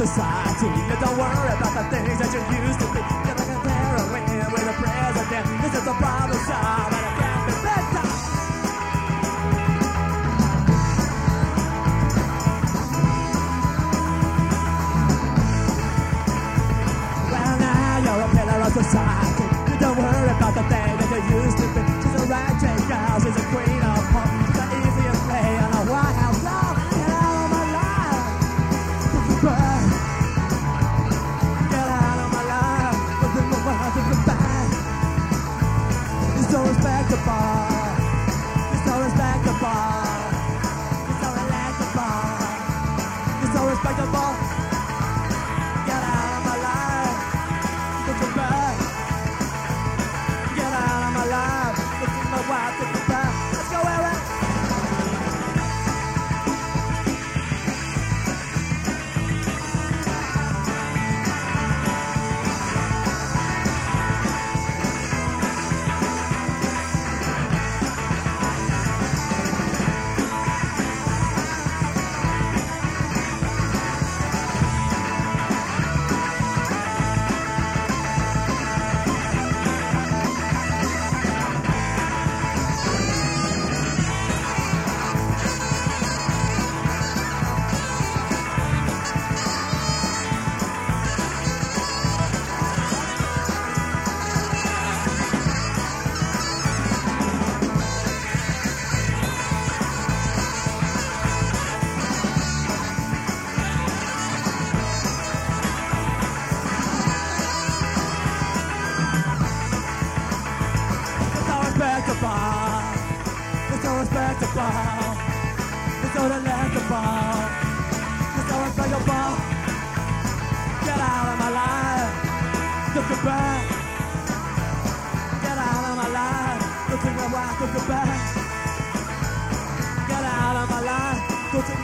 society. You don't worry about the things that you used to be. You're like a heroin with a president. This is the problem child, and it can't be better. Well, now you're a pillar of society. You don't worry about the things that you used to be. She's a right-trained girl, she's a queen of pop. She's the easiest play on a White House lawn. Get out of my life, burn. Get out of my life, but then the world to come back. You're so respectable, you're so respectable, you're so electable, you're so respectable. Get out of my life, don't come back. Get out of my life, look at my wife to come back. Let's go, Eric. It's so respectable, it's so delectable, it's so respectable. Get out of my life, look it back. Get out of my life, look at my wife, look it back. Get out of my life, go to